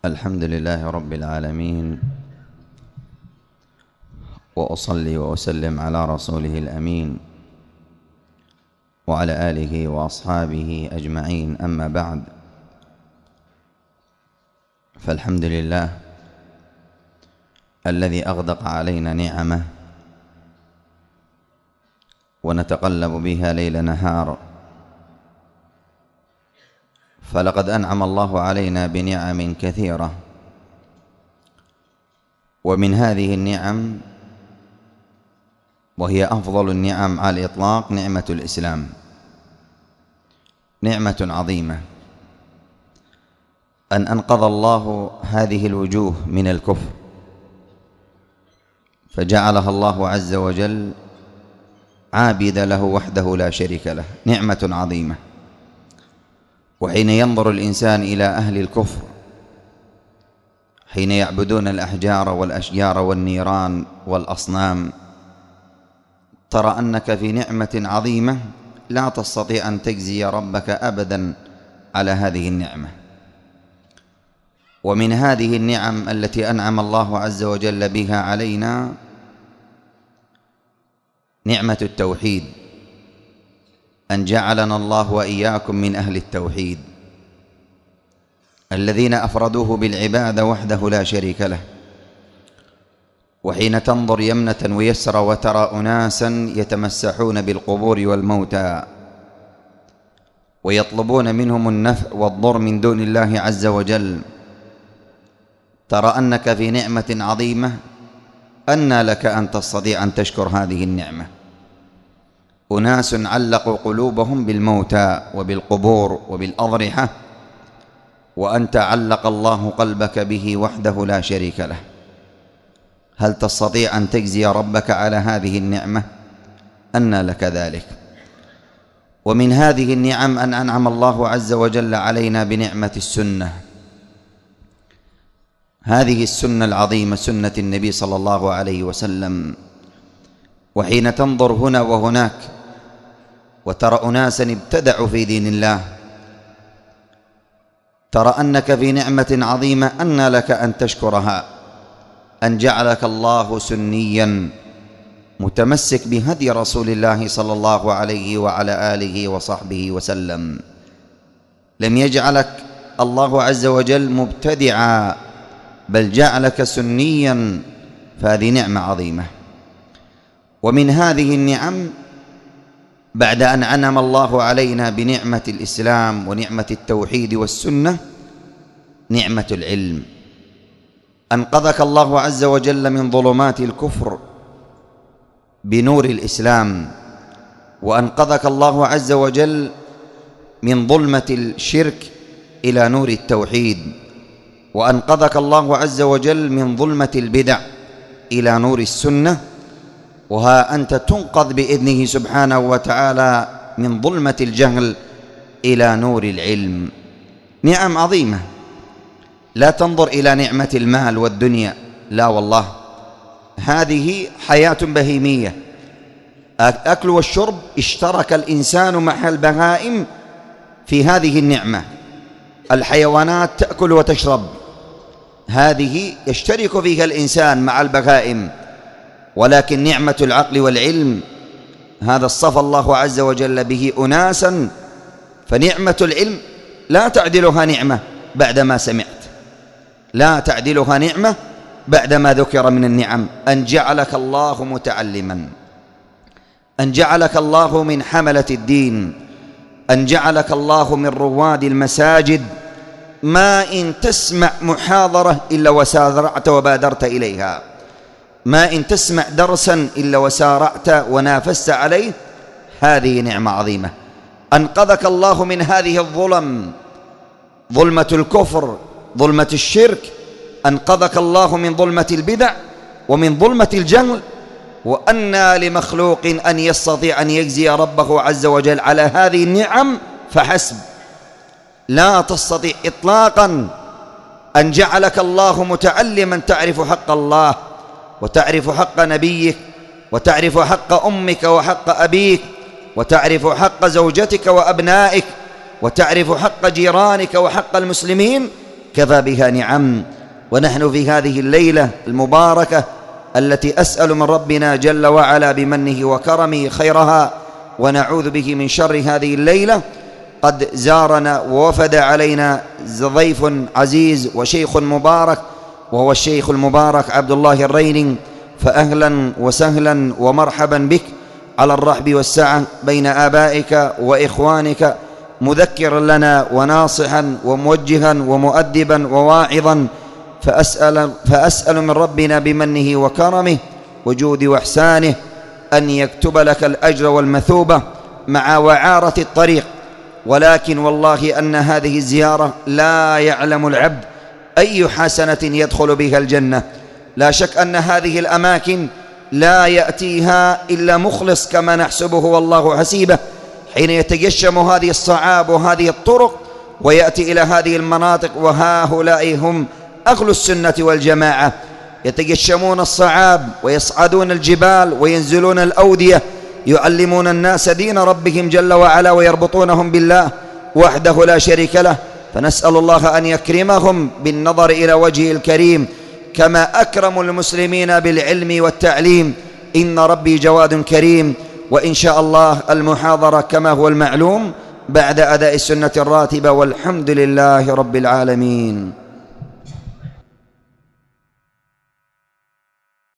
الحمد لله رب العالمين، وأصلي وأسلم على رسوله الأمين وعلى آله وأصحابه أجمعين. أما بعد، فالحمد لله الذي أغدق علينا نعمه ونتقلب بها ليل نهار، فلقد أنعم الله علينا بنعم كثيرة، ومن هذه النعم وهي أفضل النعم على الإطلاق نعمة الإسلام، نعمة عظيمة أن أنقذ الله هذه الوجوه من الكفر، فجعلها الله عز وجل عابد له وحده لا شريك له، نعمة عظيمة. وحين ينظر الإنسان إلى أهل الكفر حين يعبدون الأحجار والأشجار والنيران والأصنام، ترى أنك في نعمة عظيمة لا تستطيع أن تجزي ربك أبدا على هذه النعمة. ومن هذه النعم التي أنعم الله عز وجل بها علينا نعمة التوحيد، أن جعلنا الله وإياكم من أهل التوحيد الذين أفردوه بالعبادة وحده لا شريك له. وحين تنظر يمنة ويسرى وترى أناسا يتمسحون بالقبور والموتى ويطلبون منهم النفع والضر من دون الله عز وجل، ترى أنك في نعمة عظيمة. أنى لك أن تستطيع أن تشكر هذه النعمة؟ أناس علقوا قلوبهم بالموتى وبالقبور وبالأضرحة، وأنت علق الله قلبك به وحده لا شريك له. هل تستطيع أن تجزي ربك على هذه النعمة؟ أنى لك ذلك؟ ومن هذه النعم أن أنعم الله عز وجل علينا بنعمة السنة، هذه السنة العظيمة، سنة النبي صلى الله عليه وسلم. وحين تنظر هنا وهناك وترى أناسا ابتدعوا في دين الله، ترى أنك في نعمة عظيمة أنى لك أن تشكرها، أن جعلك الله سنيا متمسك بهدي رسول الله صلى الله عليه وعلى آله وصحبه وسلم. لم يجعلك الله عز وجل مبتدعا، بل جعلك سنيا، فهذه نعمة عظيمة. ومن هذه النعم بعد أن أنعم الله علينا بنعمة الإسلام ونعمة التوحيد والسنة نعمة العلم. أنقذك الله عز وجل من ظلمات الكفر بنور الإسلام، وأنقذك الله عز وجل من ظلمة الشرك إلى نور التوحيد، وأنقذك الله عز وجل من ظلمة البدع إلى نور السنة. وها أنت تنقذ بإذنه سبحانه وتعالى من ظلمة الجهل إلى نور العلم. نعم عظيمة. لا تنظر إلى نعمة المال والدنيا، لا والله، هذه حياة بهيمية، أكل والشرب، اشترك الإنسان مع البهائم في هذه النعمة. الحيوانات تأكل وتشرب، هذه يشترك فيها الإنسان مع البهائم. ولكن نعمة العقل والعلم هذا اصطفى الله عز وجل به أناسا، فنعمة العلم لا تعدلها نعمة بعدما سمعت، لا تعدلها نعمة بعدما ذكر من النعم. أن جعلك الله متعلما، أن جعلك الله من حملة الدين، أن جعلك الله من رواد المساجد. ما إن تسمع محاضرة إلا وسارعت وبادرت إليها، ما إن تسمع درسا إلا وسارعت ونافست عليه، هذه نعمة عظيمة. أنقذك الله من هذه الظلم، ظلمة الكفر، ظلمة الشرك، أنقذك الله من ظلمة البدع ومن ظلمة الجهل. وأنى لمخلوق أن يستطيع أن يجزي ربه عز وجل على هذه النعم فحسب. لا تستطيع إطلاقا أن جعلك الله متعلما تعرف حق الله وتعرف حق نبيك وتعرف حق أمك وحق أبيك وتعرف حق زوجتك وأبنائك وتعرف حق جيرانك وحق المسلمين، كفى بها نعم. ونحن في هذه الليلة المباركة التي أسأل من ربنا جل وعلا بمنه وكرمه خيرها ونعوذ به من شر هذه الليلة، قد زارنا ووفد علينا ضيف عزيز وشيخ مبارك، وهو الشيخ المبارك عبد الله الريني، فأهلا وسهلا ومرحبا بك على الرحب والسعة بين آبائك وإخوانك، مذكرا لنا وناصحا وموجها ومؤدبا وواعظا. فأسأل من ربنا بمنه وكرمه وجود وإحسانه أن يكتب لك الأجر والمثوبة مع وعارة الطريق. ولكن والله أن هذه الزيارة لا يعلم العبد أي حسنة يدخل بها الجنة. لا شك أن هذه الأماكن لا يأتيها إلا مخلص كما نحسبه والله حسيبه، حين يتجشم هذه الصعاب وهذه الطرق ويأتي إلى هذه المناطق، وهؤلاء هم أهل السنة والجماعة، يتجشمون الصعاب ويصعدون الجبال وينزلون الأودية، يعلمون الناس دين ربهم جل وعلا ويربطونهم بالله وحده لا شريك له. فنسأل الله أن يكرمهم بالنظر إلى وجهه الكريم كما أكرموا المسلمين بالعلم والتعليم. إن ربي جواد كريم. وإن شاء الله المحاضرة كما هو المعلوم بعد أداء السنة الراتبة، والحمد لله رب العالمين.